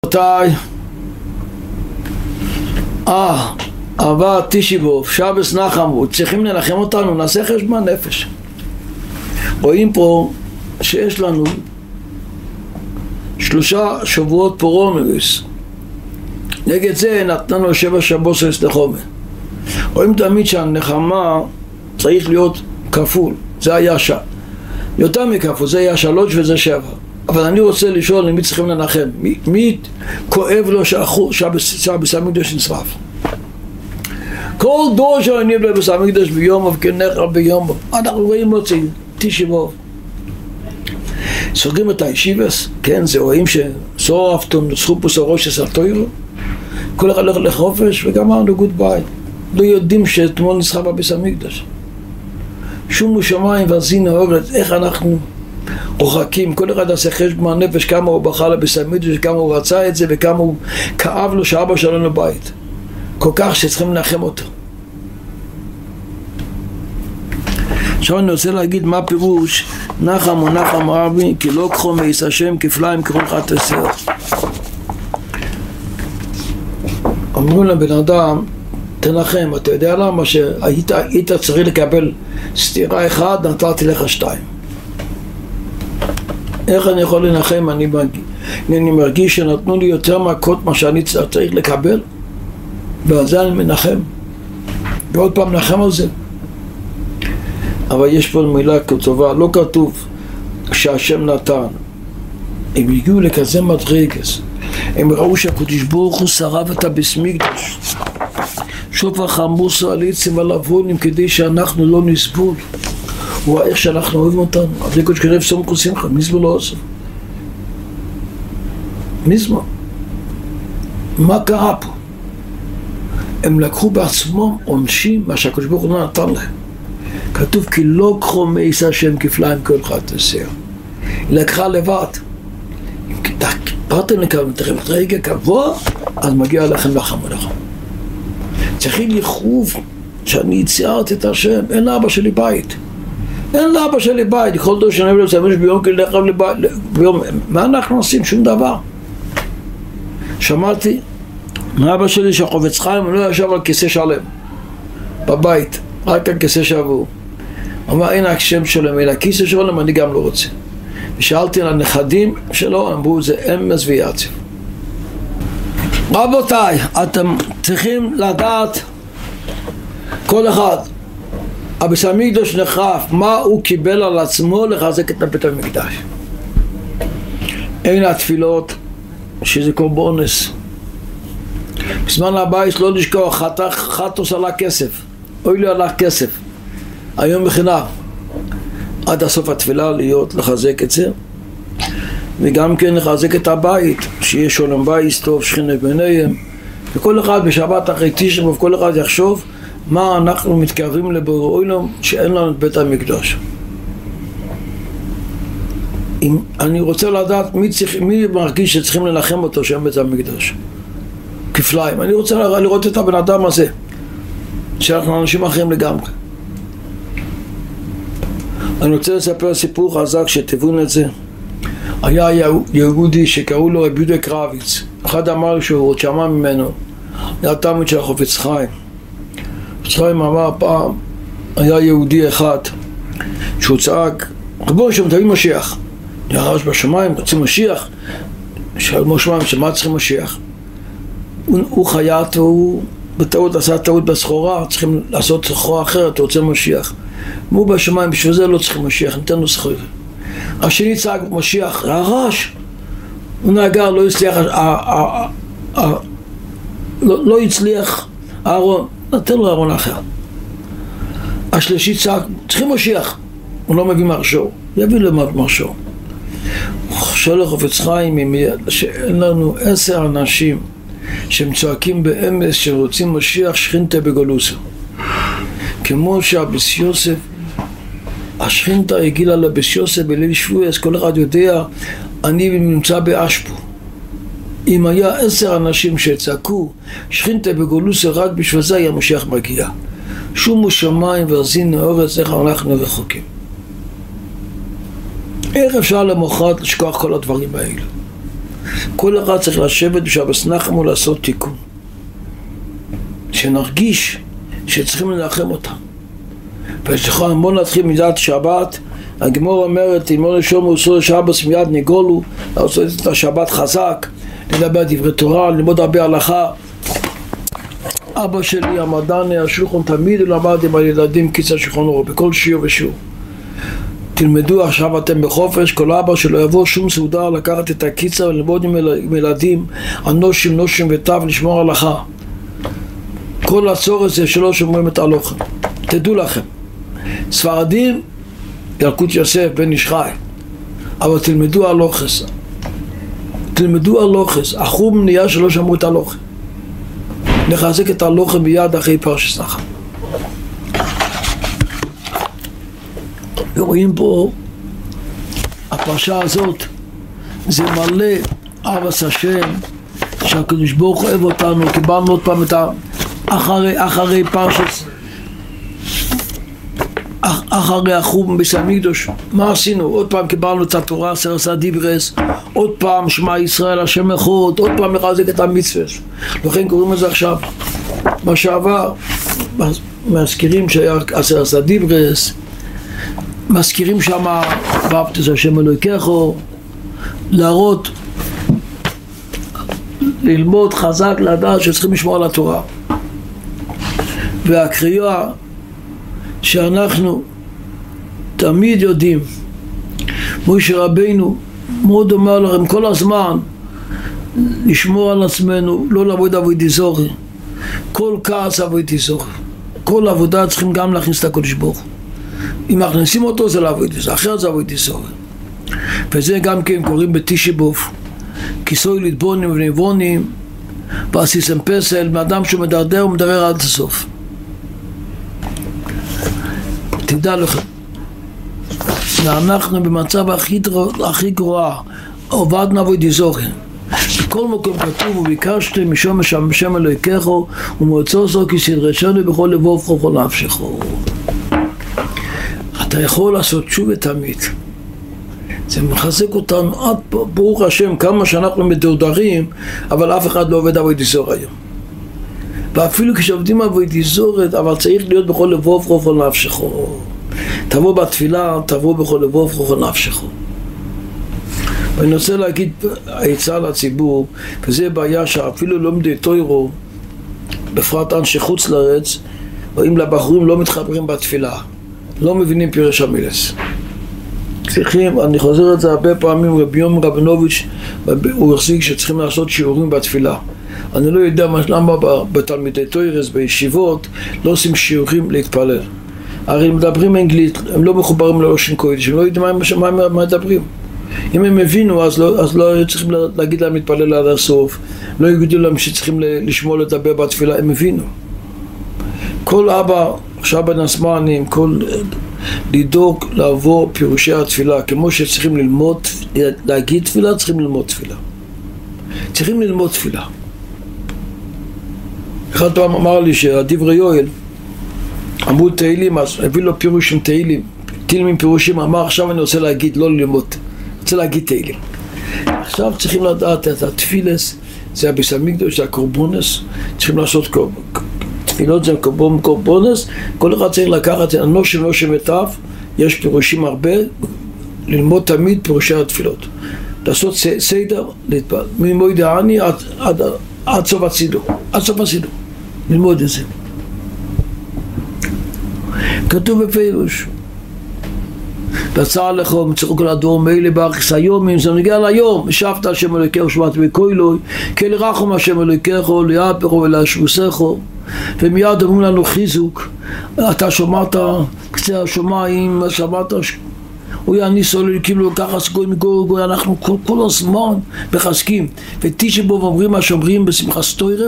רבותיי, עבר תשיבוב, שבס נחמו, צריכים לנחם אותנו, נעשה חשבון נפש. רואים פה שיש לנו 3 שבועות פורומריס, נגד זה נתנו 7 שבועות של סתחומה. רואים תמיד שהנחמה צריך להיות כפול, זה היה יותר מכפול, זה היה 3 וזה 7. אבל אני רוצה לשאול למי צריכים לנחם, מי כואב לו שהבית המקדש נשרף? כל דור שאני בבית המקדש ביום וכנחל ביום, אנחנו רואים מוצאים תשיבוב, סוגרים את הישיבס, כן, זה רואים ששורפתו נוצחו פה סורו של סרטוירו, כל אחד הולך לחופש וגמרנו גוד ביי. לא יודעים שאתמול נשרף בבית המקדש. שומו שמיים ועשינו אורץ, איך אנחנו רוחקים, כל אחד עושה חשבון נפש, כמה הוא בחר לבית המקדש, כמה הוא רצה את זה וכמה הוא כאב לו שאבא שלנו בבית, כל כך שצריכים לנחם אותו. עכשיו אני רוצה להגיד מה פירוש נחם או נחם רבי, כי לא קחו מעיס השם כפליים ככל חת עשר. אמרו לבן אדם, תנחם, אתה יודע למה שהיית צריך לקבל סתירה 1, נתתי לך 2. איך אני יכול לנחם? אני מרגיש שנתנו לי יותר מכות מה שאני צריך לקבל, ועל זה אני מנחם ועוד פעם נחם על זה. אבל יש פה מילה כתובה, לא כתוב שהשם נתן. הם הגיעו לכזה מדרגס, הם ראו שהקדוש ברוך הוא שרף את הבית המקדש, שופר חמוסו על עצם הלבונים כדי שאנחנו לא נסבול. הוא רואה איך שאנחנו אוהבים אותנו, אז זה כנראה פסום כוסים לך, מזבול לא עושה. מזבול. מה קרה פה? הם לקחו בעצמם עונשים מה שהקדוש ברוך הוא לא נתן להם. כתוב כי לא קחו מעיס השם כפליים כל חת עשר. היא לקחה לבד. אם פרטן לכם רגע קבוע, אז מגיע לכם לחם ולחם. צריכים לחוב שאני ציירתי את השם, אין לאבא שלי בית. אין לאבא שלי בית, כל דור שאני אוהב לצמש ביום כלי לחם לבית, מה אנחנו עושים? שום דבר. שמעתי מאבא שלי שהחובץ חיים לא ישב על כיסא שלם בבית, רק על כיסא שבור. אמר אין השם שלם, אלא כיסא שלם אני גם לא רוצה. ושאלתי על הנכדים שלו, אמרו זה אמס ויעציב. רבותיי, אתם צריכים לדעת כל אחד הבית המקדש נחרף, מה הוא קיבל על עצמו לחזק את בית המקדש. אין התפילות שזה קורבונס. בזמן הבית לא לשכוח, חטוס עלה כסף, אוי לי עלה כסף, היום בחינם, עד הסוף התפילה להיות לחזק את זה, וגם כן לחזק את הבית, שיהיה שולם בית טוב, שכינה ביניהם, וכל אחד בשבת אחרי תשבוב, כל אחד יחשוב מה אנחנו מתקרבים לבורא עולם שאין לנו את בית המקדש. אני רוצה לדעת מי מרגיש שצריכים לנחם אותו שאין בית המקדש כפליים. אני רוצה לראות את הבן אדם הזה שאנחנו אנשים אחרים לגמרי. אני רוצה לספר סיפור חזק שתבינו את זה. היה יהודי שקראו לו רבי יהודה קרביץ. אחד אמר שהוא שמע ממנו, היה תלמיד של החפץ חיים. החפץ חיים אמר פעם, היה יהודי אחד שהוא צעק, רבו שם תביא משיח. ירש בשמיים, רוצים משיח. שאל מושמיים, שמה צריכים משיח? הוא חייט, הוא בטעות עשה טעות בסחורה, צריכים לעשות סחורה אחרת, הוא רוצה משיח. הוא בשמיים, בשביל זה לא צריכים משיח, ניתן לו סחורה. השני צעק משיח, הרש. הוא נהגר, לא הצליח, לא הצליח אהרון, נתן לו אהרון אחר. השלישי צעק, צריכים משיח. הוא לא מביא מרשו, יביא לו מרשו. שואל החפץ חיים, שאין לנו 10 אנשים שהם צועקים באמס שרוצים משיח שכינתה בגולוסו. כמו שהבס יוסף, השכינתה הגילה לבס יוסף בליל שבועס, כל אחד יודע, אני נמצא באשפו. אם היה 10 אנשים שצעקו שכינתה בגולוסו, רק בשביל זה היה משיח מגיע. שומו שמיים ועשינו אורץ, איך אנחנו רחוקים. איך אפשר למחרת לשכוח כל הדברים האלה? כל אחד צריך לשבת בשבס נחם ולעשות תיקון. שנרגיש שצריכים לנחם אותם. בוא נתחיל מידת שבת. הגמור אומרת, אם לא נשום ועשו לשבס מיד נגולו, לעשות את השבת חזק, לדבר דברי תורה, ללמוד הרבה הלכה. אבא שלי המדעני השולחון תמיד הוא למד עם הילדים קיצר שולחונו בכל שיעור ושיעור. תלמדו עכשיו אתם בחופש, כל אבא שלא יבוא שום סעודה לקחת את הקיצר וללמוד עם ילדים אנושים נושים וטב לשמור הלכה. כל הצורך זה שלא שומרים את ההלכה. תדעו לכם, ספרדים ילקוט יוסף בן איש חי, אבל תלמדו הלוכס, תלמדו הלוכס. החום נהיה שלא שמרו את הלוכה. נחזק את הלוכה ביד אחרי פרשת נחם. ורואים פה הפרשה הזאת זה מלא אהבת השם, שהקדוש ברוך הוא אוהב אותנו. קיבלנו עוד פעם את אחרי פרשת, אחרי החורבן בית המקדש, מה עשינו? עוד פעם קיבלנו את התורה, עשרת דיברס, עוד פעם שמע ישראל השם אחד, עוד פעם לחזק את המצוות. לכן קוראים לזה עכשיו מה שעבר, מזכירים שהיה עשרת דיברס, מזכירים שם ואהבת את השם אלוהיך, להראות, ללמוד חזק, לדעת שצריכים לשמור על התורה. והקריאה שאנחנו תמיד יודעים, משה רבינו מאוד אומר לכם כל הזמן לשמור על עצמנו, לא לעבוד עבודי זורי, כל כעס עבודי זורי, כל עבודה צריכים גם להכניס את הקדוש ברוך הוא. אם מכניסים אותו זה לעבודי זורי, אחרת זה עבודי זורי. וזה גם כן קוראים בתשעה באב, כיסוי לדבונים ונבונים ועשיסם פסל, מאדם שמדרדר ומדרר עד הסוף. תדע לך, אנחנו במצב הכי גרוע, עובדנו עבודי זורי. בכל מקום כתוב, וביקשתם משום השם אלוהיכך ומועצו זו כי סדרשנו בכל לבוב וכל נפשך. אתה יכול לעשות תשובה תמיד. זה מחזק אותנו עד ברוך השם, כמה שאנחנו מדורדרים, אבל אף אחד לא עובד עבודי זורי היום. ואפילו כשעובדים עבודי זורי, אבל צריך להיות בכל לבוב וכל נפשך. תבוא בתפילה, תבוא בכל לבוב וכל נפשך. ואני רוצה להגיד עצה לציבור, וזה בעיה שאפילו לומדי תורה, בפרט אנשי חוץ לארץ, רואים לבחורים לא מתחברים בתפילה, לא מבינים פירוש המילס. צריכים, אני חוזר את זה הרבה פעמים, רבי יום רבינוביץ' הוא החזיק שצריכים לעשות שיעורים בתפילה. אני לא יודע למה בתלמידי תורה, בישיבות, לא עושים שיעורים להתפלל. הרי הם מדברים אנגלית, הם לא מחוברים ללושן קודש, הם לא יודעים מה מדברים. אם הם הבינו, אז לא צריכים להגיד להם להתפלל עד הסוף, לא יגידו להם שצריכים לשמוע לדבר בתפילה, הם הבינו. כל אבא, עכשיו בן הזמנים, כל לדאוג לעבור פירושי התפילה, כמו שצריכים ללמוד, להגיד תפילה, צריכים ללמוד תפילה. צריכים ללמוד תפילה. אחד פעם אמר לי שהדברי יואל, אמרו תהילים, אז הביא לו פירוש עם תהילים, תהילים פירושים, אמר עכשיו אני רוצה להגיד, לא ללמוד. רוצה להגיד תהילים. עכשיו צריכים לדעת את התפילס, זה הבית המקדש, זה הקורבונס, צריכים לעשות תפילות, זה קורבונס, כל אחד צריך לקחת אנושים וטף, יש פירושים הרבה, ללמוד תמיד פירושי התפילות. לעשות סדר, ממועד העני עד סוף הסידור, ללמוד את זה. כתוב בפירוש, בצע לך ומצחו כל הדור מילא בארכס היום, אם זה נגיע ליום, ושבת השם אלוהיכך ושמעת בקולוי, כל רחום השם אלוהיכך ליאפר ולהשבוסך, ומיד אומרים לנו חיזוק, אתה שמעת קצה השמיים, שמעת הוא יעניס אלוהיקים לו ככה סגוי מגוי, אנחנו כל הזמן מחזקים, ותשעה באב אומרים מה שאומרים בשמחת תורה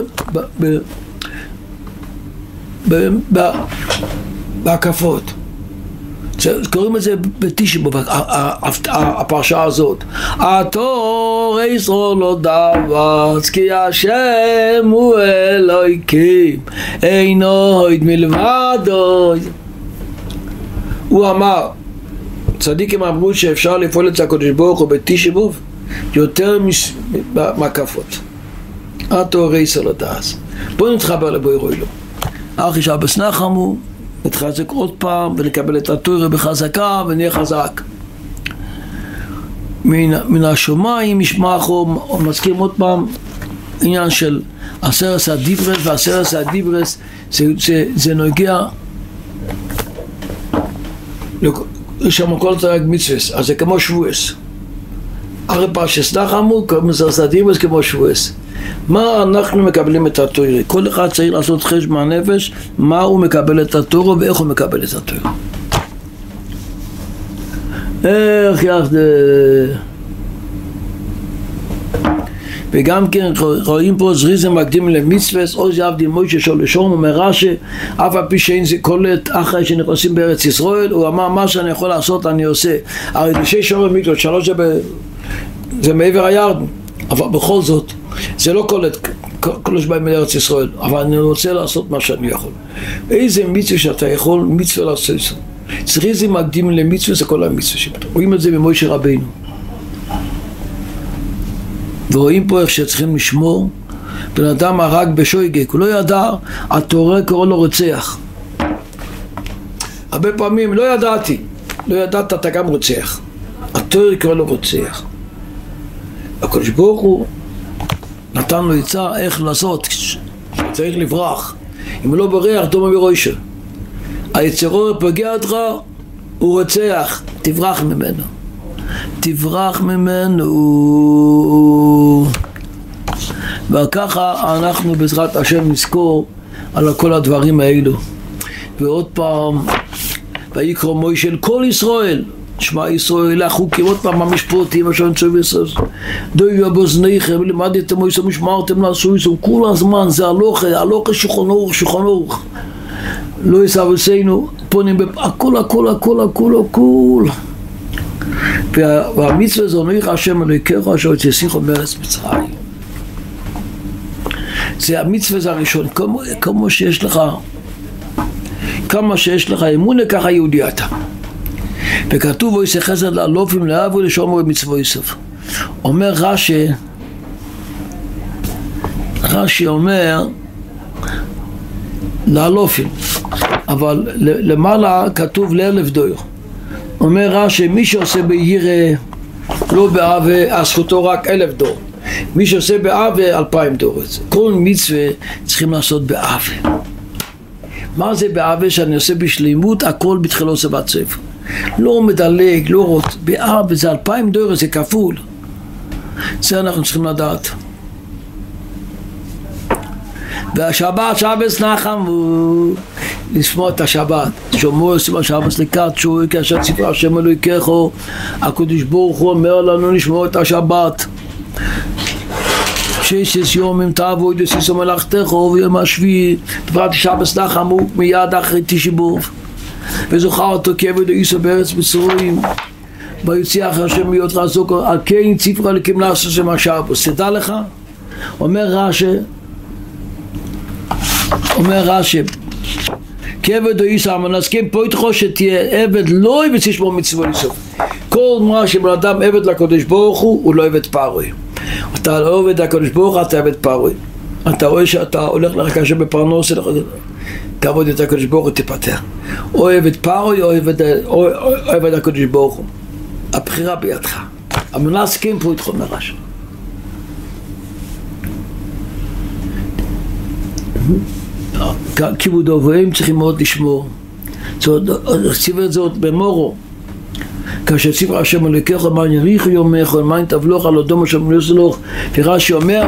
בהקפות. קוראים את זה בתשעה באב, הפרשה הזאת. התור ישראל לא דבץ, כי השם הוא אלוהיקים, אינו עוד מלבדו. הוא אמר, צדיקים אמרו שאפשר לפעול את הקדוש ברוך הוא בתשעה באב, יותר מהקפות. התורה ישראל לדעס. בואו נתחבר לבואי לו. אחי שבס נחמו, נתחזק עוד פעם ונקבל את התורה בחזקה ונהיה חזק. מן השומיים ישמעו, מזכירים עוד פעם עניין של עשרת הדיברס, ועשרת הדיברס זה נוגע יש שם כל תרג מצווס, אז זה כמו שבועס. הרי פרשת נחמו, עשרת הדיברס כמו שבועס. מה אנחנו מקבלים את התורה? כל אחד צריך לעשות חשבון נפש מה הוא מקבל את התורה ואיך הוא מקבל את התורה. איך יחד... וגם כן רואים פה זריזה מקדים למצווס, עוז יעבדי מוישה שולשום, אומר רש"י, אף על פי שאין זה קולט אחרי שנכנסים בארץ ישראל, הוא אמר מה שאני יכול לעשות אני עושה. הרי לשי שומר מקלות, 3 זה מעבר הירדן, אבל בכל זאת זה לא קולש בהם מארץ ישראל, אבל אני רוצה לעשות מה שאני יכול. איזה מצווה שאתה יכול, מצווה לעשות. זריזה מקדים למצווה זה כל המצווה שלו. רואים את זה במוישה רבינו. ורואים פה איך שצריכים לשמור. בן אדם הרג בשויגק, הוא לא ידע, התורה קורא לו רוצח. הרבה פעמים לא ידעתי, לא ידעת אתה גם רוצח. התורה קורא לו רוצח. הקדוש ברוך הוא נתן לו עצה איך לעשות, צריך לברח. אם לא ברח, דומה בראשו. היצרו פוגע אותך, הוא רוצח, תברח ממנו. תברח ממנו. וככה אנחנו בעזרת השם נזכור על כל הדברים האלו. ועוד פעם, ויקרא מוישה אל כל ישראל, שמע ישראל החוקים, עוד פעם המשפטים אשר נצטווה ישראל, דויו באוזניכם לימדתם מוישה משמרתם לעשו ישראל, כל הזמן זה הלוכה שולחן ערוך, לא יסבסנו, פונים הכל הכל הכל הכל הכל. והמצווה זו נויך השם אלוהיכך אשר הוציאך מארץ מצרים. זה המצווה זה הראשון, כמה שיש לך אמונה ככה יהודי אתה. וכתוב ויעשה חסד לאלופים לאהבו ולשמור את מצוות יוסף. אומר רש"י אומר לאלופים, אבל למעלה כתוב ל1000 דור. אומר רש"י מי שעושה ביראה לא באהבה אז זכותו רק 1000 דור, מי שעושה באהבה 2000 דור. כל מצווה צריכים לעשות באהבה. מה זה באהבה? שאני עושה בשלימות הכל בתחילו סבת ספר, לא מדלג, לא רות, באהבה זה 2000 דור, זה כפול. זה אנחנו צריכים לדעת. והשבת שבס נחמו, לשמוע את השבת, שומעו עושים השבת לקראת שוי כאשר ציפה השם אלוהיכך, הקדוש ברוך הוא אומר לנו לשמוע את השבת. 6 ימים תעבוד עשיתם מלאכתך ויום השביעי בפרט שבס נחמו מיד אחרי תשעה באב וזכרת כעבד עיסו בארץ מצרים ויוציא אחר השם מהיות רזוק על כן ציפרה אלוקים לעשות שם השבת. תדע לך, אומר רש"י כעבד עיסו המנסקים פה איתך שתהיה עבד לא עבד שישמור מצוות יסוף. כל מה שבן אדם עבד לקדוש ברוך הוא לא עבד פרעה. אתה לא עובד הקדוש ברוך אתה עבד פרעה. אתה רואה שאתה הולך לך קשה בפרנוס, תעבוד את הקדוש ברוך הוא תפטר. או עבד פרעה או עבד הקדוש ברוך הוא. הבחירה בידך. המנסקים פה איתך מרש. כיבוד אבוהם צריכים מאוד לשמור. ציווה את זאת במורו. כאשר ציווה השם אלוהיכך למען יאריך יומך ולמען תבלוך על אדום אשר מנוסלוך. ורש"י אומר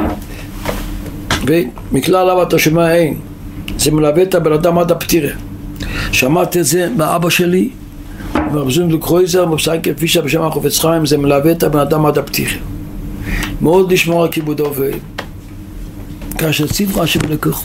ומכלל אבא אתה שומע אין, זה מלווה את הבן אדם עד הפטירה. שמעתי את זה מאבא שלי מרבזון לקרויזר מפסייקה פישה בשם החופץ חיים, זה מלווה את הבן אדם עד הפטירה. מאוד לשמור על כיבוד אבוהם כאשר ציווה השם אלוהיכך.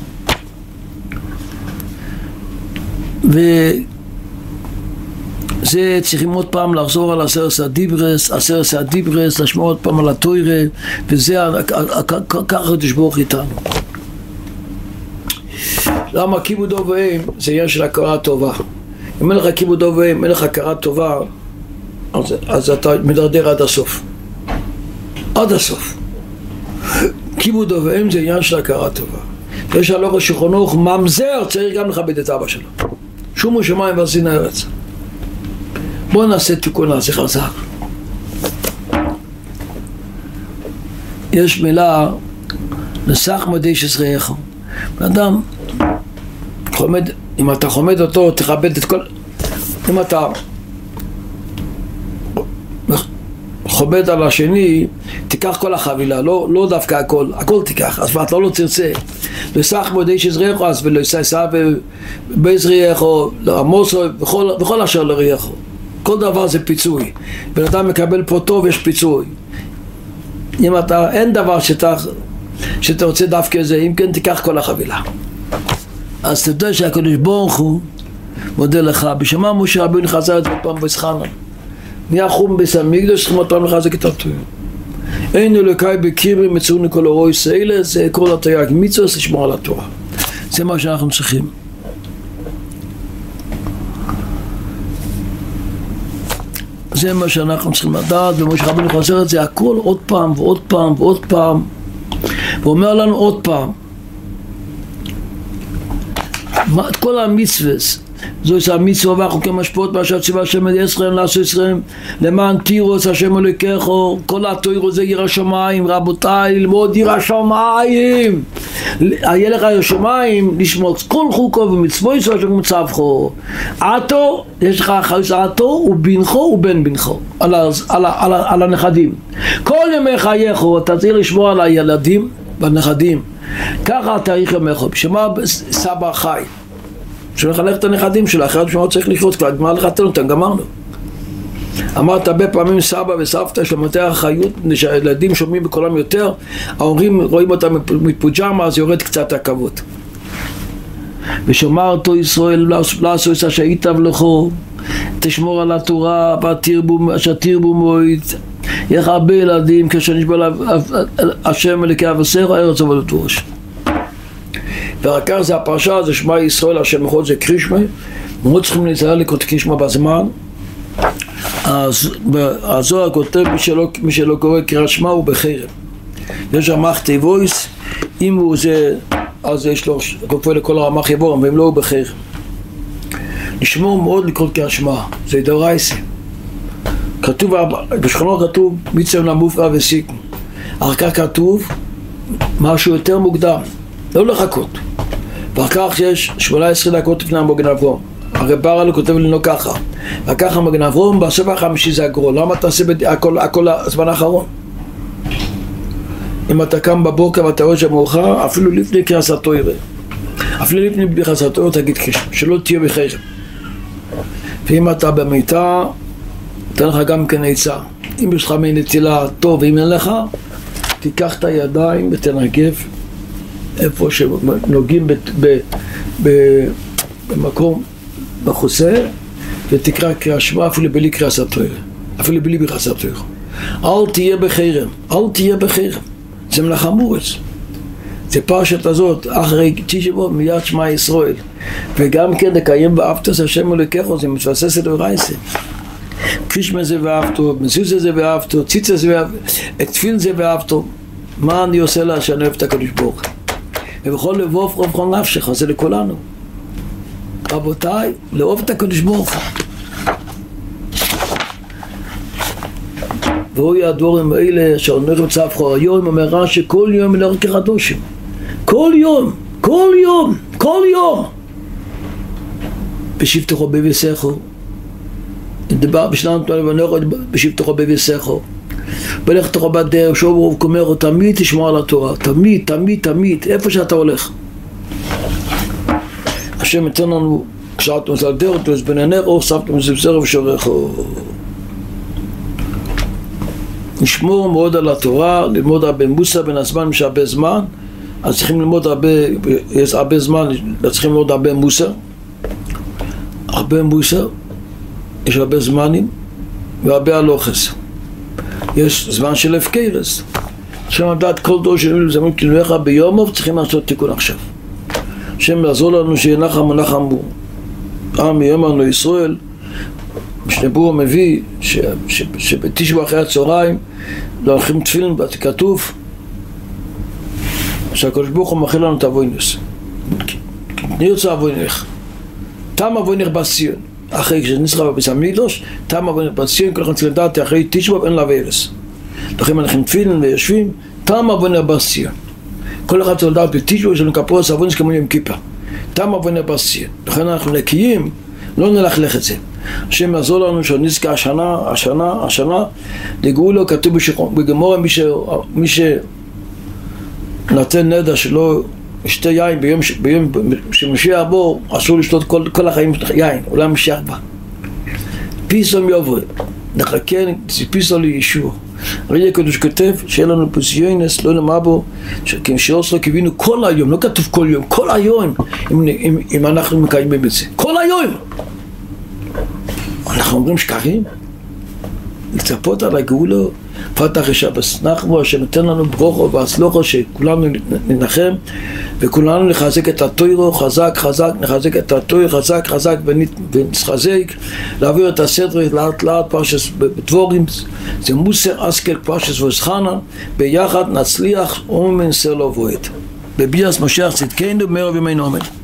וזה צריכים עוד פעם לחזור על עשרת הדיברס, לשמור עוד פעם על התורה, וזה ככה תשבור איתנו. למה כיבוד אבוהם? זה עניין של הכרה טובה. אם אין לך כיבוד אבוהם, אין לך הכרה טובה, אז אתה מדרדר עד הסוף. עד הסוף. כיבוד אב ואם זה עניין של הכרה טובה. יש הלוך השולחנוך ממזר, צריך גם לכבד את אבא שלו. שומו שמיים ועשין הארץ. בואו נעשה תיקון, נעשה חזק. יש מילה נסח מדי שזרעך. אדם חומד, אם אתה חומד אותו תכבד את כל, אם אתה חומד על השני תיקח כל החבילה, לא דווקא הכל תיקח, אז ואת לא תרצה נסח מדי שזרעך אז ולא יסע בזרעך או עמוס וכל אשר לרעך. כל דבר זה פיצוי. בן אדם מקבל פה טוב, יש פיצוי. אם אתה, אין דבר שאתה רוצה דווקא זה, אם כן תיקח כל החבילה. אז אתה יודע שהקדוש ברוך הוא מודה לך. בשמה משה רבינו חזר את זה פעם בסחנה. נהיה חום בית המקדש, צריכים אותם לחזק את התורה. אין אלוקי בקרבי מצאוני כל אורוי סעילה, זה כל התייג מצווה, לשמור על התורה. זה מה שאנחנו צריכים. זה מה שאנחנו צריכים לדעת, ומשה רבינו חוזר את זה הכל עוד פעם ועוד פעם ועוד פעם, ואומר לנו עוד פעם את כל המצווה, זו המצווה והחוקים משפוט באשר ציווה השם את ישראל לעשות ישראל למען תירוץ השם אלוקיך. כל התורה זה ירא שמיים. רבותיי, ללמוד ירא שמיים, היה לך ירא שמיים לשמור כל חוקו ומצוות אשר מצווכו. עתו, יש לך אחריות עתו ובנכו ובן בנכו על הנכדים. כל ימי חייך אתה צריך לשמור על הילדים והנכדים. ככה תאריך ימיך. בשמה סבא חי שמחנך את הנכדים שלה, אחרת בשמה צריך לחיות, כבר גמר לך תנותן, גמרנו. אמרת הרבה פעמים סבא וסבתא יש להם יותר אחריות, שהילדים שומעים בקולם יותר, ההורים רואים אותם מפוג'מה, אז יורד קצת הכבוד. ושומר אותו ישראל לעשו את אשר ייטב לכו, תשמור על התורה אשר תרבו מועיד. יהיה לך הרבה ילדים כאשר נשבע השם אלוקי אבותיך ארץ עבודת ראש. ורק כך זה הפרשה, זה שמע ישראל השם אחד, זה קרישמה. מאוד צריכים להיזהר לקרוא קרישמה בזמן. אז הזוהר כותב מי שלא קורא קריאת שמע הוא בחרם. יש רמ"ח תיבויס, אם הוא זה, אז יש לו כופה לכל הרמ"ח יבורם, ואם לא הוא בחרם. לשמור מאוד לקרוא קריאת שמע, זה דאורייסה. כתוב, בשכונות כתוב מצווה למופרע וסיכום. אחר כך כתוב משהו יותר מוקדם, לא לחכות. ואחר כך יש 18 דקות לפני המגן אברהם. הרי ברל כותב לנו ככה, וככה מגן אברהם בסוף החמישי זה הגרול. למה תעשה הכל הזמן האחרון? אם אתה קם בבוקר ואתה רואה שמאוחר, אפילו לפני קריאת התורה, אפילו לפני קריאת התורה תגיד שלא תהיה בחרם. ואם אתה במיטה תן לך גם כן עצה, אם יש לך מנטילה טוב, אם אין לך תיקח את הידיים ותנגב איפה שנוגעים במקום בחוסה, ותקרא קריאת שמע אפילו בלי קריאת התורה, אפילו בלי קריאת התורה. אל תהיה בחרם, אל תהיה בחרם, זה מלאכה מורץ. זה פרשת הזאת אחרי תשבו מיד שמע ישראל, וגם כן לקיים ואהבת את השם אלוקיך, זה מתבסס על דאורייסה. קרישמה זה ואהבתו, מזוזה זה ואהבתו, ציצה זה ואהבתו, תפילין זה ואהבתו. מה אני עושה לה שאני אוהב את הקדוש ברוך הוא? ובכל לבוב רוב כל נפשך, זה לכולנו. רבותיי, לאהוב את הקדוש ברוך הוא. והוא הדברים האלה שאומר מצווכך היום, אומר רש"י כל יום מלאך כחדושים. כל יום, כל יום, כל יום. בשבתך בביתך. דבר בשלנו תנועה בשבתך בביתך. בלכתך בדרך, שוב רוב כומר, תמיד תשמור על התורה, תמיד, תמיד, תמיד, איפה שאתה הולך. השם יתן לנו, כשאתם זלדר אותו, אז בנענר אור סבתם מזבזר ושורך. נשמור מאוד על התורה, ללמוד הרבה מוסר בין הזמן שהרבה זמן, אז צריכים ללמוד הרבה, יש הרבה זמן, צריכים ללמוד הרבה מוסר. הרבה מוסר, יש הרבה זמנים והרבה הלוחס. יש זמן של הפקרס. השם לדעת כל דור שלנו זמן כינויך ביומוב, צריכים לעשות תיקון עכשיו. השם יעזור לנו שינחם ונחמו. עם יאמרנו ישראל, משנה ברורה מביא שבתשע אחרי הצהריים לא הולכים תפילין, כתוב שהקדוש ברוך הוא מכין לנו את אבוינוס. אני רוצה אבוינך. תם אבוינך בציון. אחרי שנצחה בביס המקדוש, תם אבוינך בציון, כל אחד צריך לדעת אחרי תשע אין לה ואלס. לכן אנחנו תפילין ויושבים, תם אבוינך בציון. כל אחד צריך לדעת בתשע יש לנו כפרות אבוינס כמו יום כיפה. תם אבוינך בציון. לכן אנחנו נקיים, לא נלכלך את זה. השם יעזור לנו שנזכה השנה לגאולה. כתוב בגמרא מי שנתן נדר שלא ישתה יין ביום שמשיח בו, אסור לשתות כל החיים יין, אולי משיח בה. פיסום יבוא, נחכה ציפיסו לישוע. הרי הקדוש כותב שיהיה לנו פוסיונס, לא נאמר בו, שעושה לו קיווינו כל היום, לא כתוב כל יום, כל היום, אם אנחנו מקיימים את זה. כל היום! אנחנו אומרים שקרים, לצפות על הגאולה, פתח השבס נחמו, שנותן לנו ברוכו והצלוחו, שכולנו ננחם, וכולנו נחזק את התוירו, חזק, נחזק את התוירו, חזק, ונסחזק, להעביר את הסדר לאט פרשס בדבורים, זה מוסר אסקל פרשס וזחנה, ביחד נצליח ומנסה לו בועט. בביאס משיח צדקנו, מרב ימינו אמן.